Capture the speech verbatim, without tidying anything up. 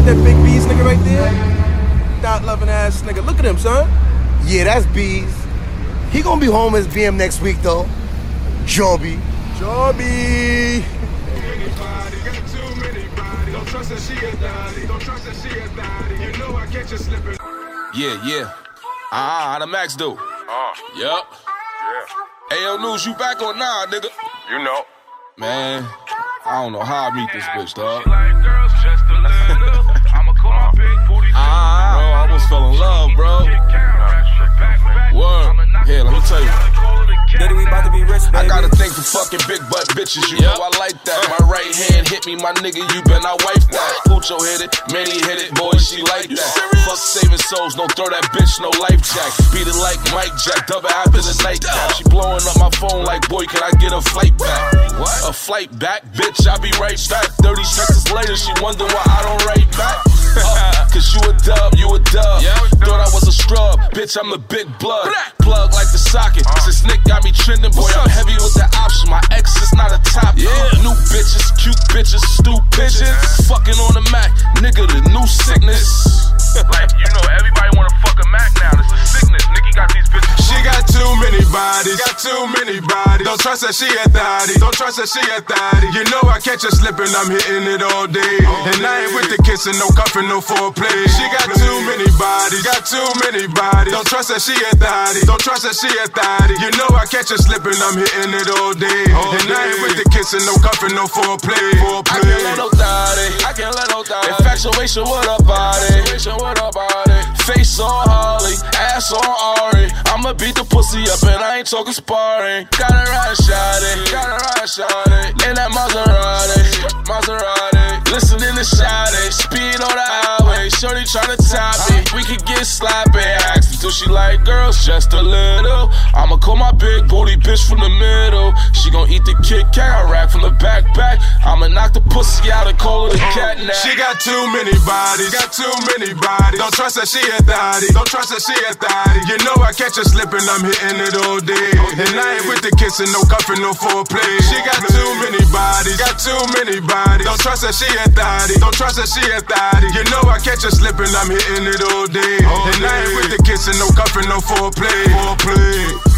that big B's nigga right there? Dot loving ass nigga. Look at him, son. Yeah, that's B's. He gonna be home as B M next week, though. Joby. Joby. Yeah, yeah. Ah, how the Max do? Uh, Yup. yeah. A O News, you back on now, nigga? You know. Man, I don't know how I meet this bitch, dog. Ah, bro, I almost fell in love, bro. Word. Here, let me tell you. Daddy, we about to be rich, baby. I gotta thank the fucking big butt bitches, you yep. know I like that. My right hand hit me, my nigga, you better not wipe that. Pucho hit it, Manny hit it, boy, she like that. Fuck saving souls, don't throw that bitch no life jack. Beat it like Mike Jack, double after the nightcap. She blowing up my phone like, boy, can I get a flight back? What? A flight back, bitch, I be right back. thirty seconds later, she wonder why I don't write back. uh, Cause you a dub, you a dub. Thought I was a scrub, bitch, I'm the big blood. Plug like the socket, since Nick got me trending, boy, I'm heavy with the option. My ex is not a top. Yeah. New bitches, cute bitches, stupid bitches. Fucking on the Mac, nigga, the new sickness. Like, you know, everybody wanna fuck a Mac now. This is sickness. Nikki got these bitches. She got too many bodies, got too many bodies. Don't trust that she a thotty, don't trust that she a thotty. You know I catch her slipping, I'm hitting it all day. And I ain't with the kissing, no cuffing, no foreplay. She got too many bodies, got too many bodies. Don't trust that she a thotty, don't trust that she a thotty. You know I catch her slipping, I'm hitting it all day. And I ain't with the kissing, no cuffing, no foreplay. I can't let no thotty, I can't let no thotty. Infatuation, what up, body? What up, body? Face on Harley, ass on Ari. I'ma beat the pussy up and I ain't talking sparring. Gotta ride shawty, gotta ride shawty. In that Maserati, Maserati. Listening to shawty, speed on the highway. Shorty tryna top me, we could get sloppy. Ask me till she like girls just a little. I'ma call my big booty bitch from the middle. She gon' eat the Kit Kat, I rack from the backpack. I'ma knock the pussy out and call her the cat nap. She got too many bodies, got too many bodies. Don't trust that she a thotty, don't trust that she a thotty. You know I catch her slipping, I'm hitting it all day. And I ain't with the kissing, no cuffing, no foreplay. She got too many bodies, got too many bodies. Don't trust that she a thotty, don't trust that she a thotty. You know I catch her slipping, I'm hitting it all day. And I ain't with the kissing, no cuffing, no foreplay. Foreplay.